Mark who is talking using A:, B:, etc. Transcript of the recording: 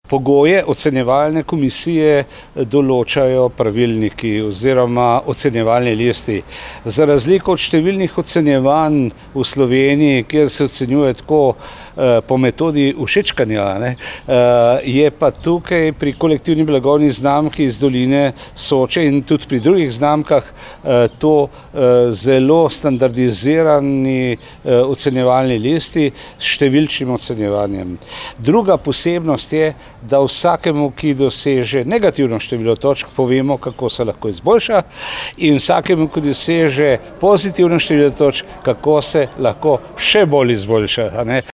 A: Pogoje ocenjevalne komisije določajo pravilniki oziroma ocenjevalni listi. Za razliko od številnih ocenjevanj v Sloveniji, kjer se ocenjuje tako po metodi všečkanja, je pa tukaj pri kolektivni blagovni znamki iz doline Soče in tudi pri drugih znamkah to zelo standardizirani ocenjevalni listi s številčnim ocenjevanjem. Druga posebnost je, da vsakemu, ki doseže negativno število točk, povemo, kako se lahko izboljša, in vsakemu, ki doseže pozitivno število točk, kako se lahko še bolj izboljša.